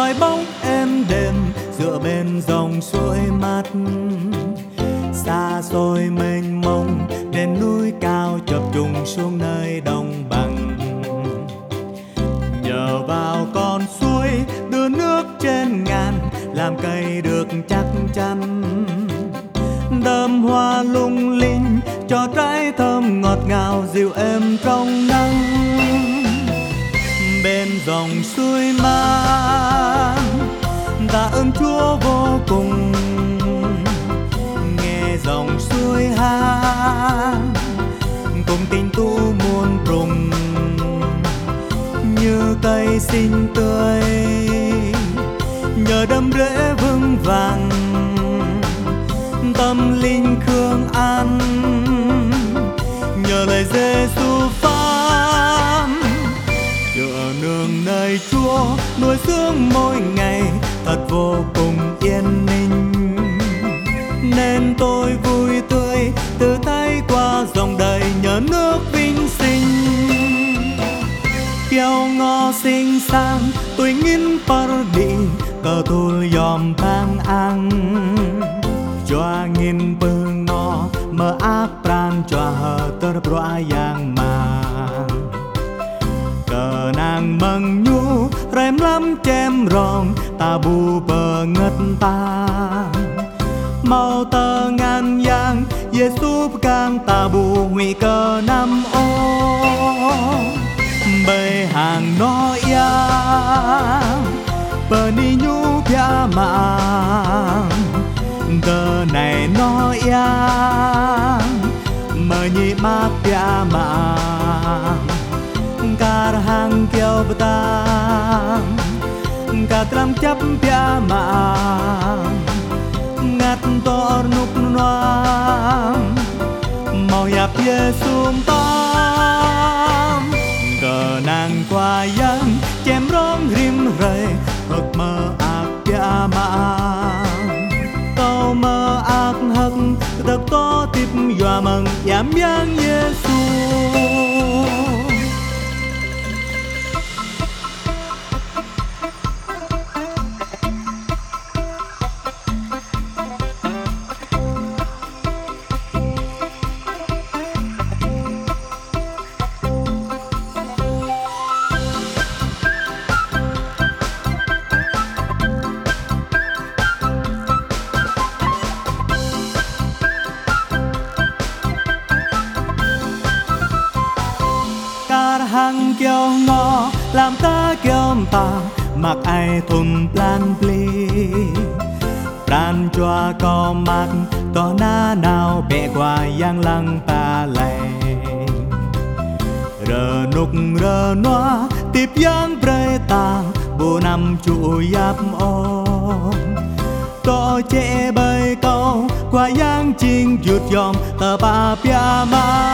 vài bóng êm đềm dựa bên dòng suối mát. Xa xôi mênh mông đến núi cao chập trùng xuống nơi đồng bằng. Nhờ vào con suối đưa nước trên ngàn, làm cây được chắc chắn. Đơm hoa lung linh cho trái thơm ngọt ngào dịu êm trong nắng. Bên dòng suối mát ta ơn Chúa vô cùng. Nghe dòng suối hát cùng tình tu muôn trùng. Như cây xinh tươi nhờ đâm rễ vững vàng, tâm linh khương an nhờ lời Giêsu phán. Tựa nương nơi Chúa nuôi dưỡng mỗi ngày thật vô cùng yên ninh. Nên tôi vui tươi từ tay qua dòng đời nhờ nước vinh sinh. Kêu ngõ xinh xang tôi ngin pardi cờ tôi yom bang ang. Choa ngin pương ngõ mơ ác pran choa hờ tơ broa yang mang. Cờ nàng mừng nhu rem lắm chém rong ta bu bờ ngất ta. Mau tơ ngàn yang Giêsu càng ta bu nguy cơ năm ô. Bơi hàng nó yang bờ ni nhu pia mang. Cờ này nó yang mơ nhi mát pia mang. Kar hang kêu betang katram chắp pia mang. Ngắt tor nuk noang mau yap Giêsu tam. Cờ nàng qua yang chém rong rim rơi hực mơ ác pia mang. Câu mơ ác hực thật to tiếp dọa mừng giảm yang Giêsu. Hang kêu ngõ làm ta kêu ta mặc ai thùng plan pli. Pran choa co mặt to na nào bẹ qua yang lăng ta lệ. Rờ nục rờ noa tiếp yang pre ta bu năm chu yap o. To che bơi câu qua yang chinh dụt yom tờ ba pia ma.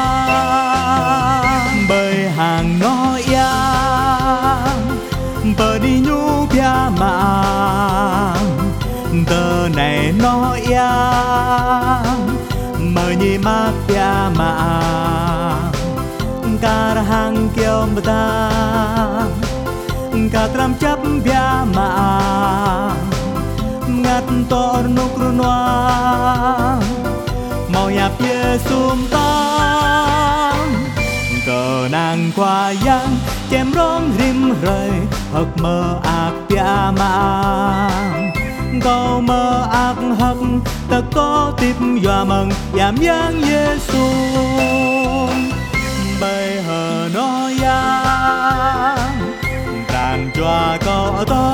Bơi hàng nó yang bờ đi nhu pia mang. Tờ này nó yang mơ nhi mát pia mang. Kar hang kêu betang katram chắp pia mang. Ngắt tor nuk runoang mau yap Giêsu tam. Cờ nàng qua yang chém rong rim rơi hực mơ ác pia mang. Câu mơ ác hực thật có tiếp dọa mừng giảm yang Giêsu. Bây hờ nó yang tràn choa có to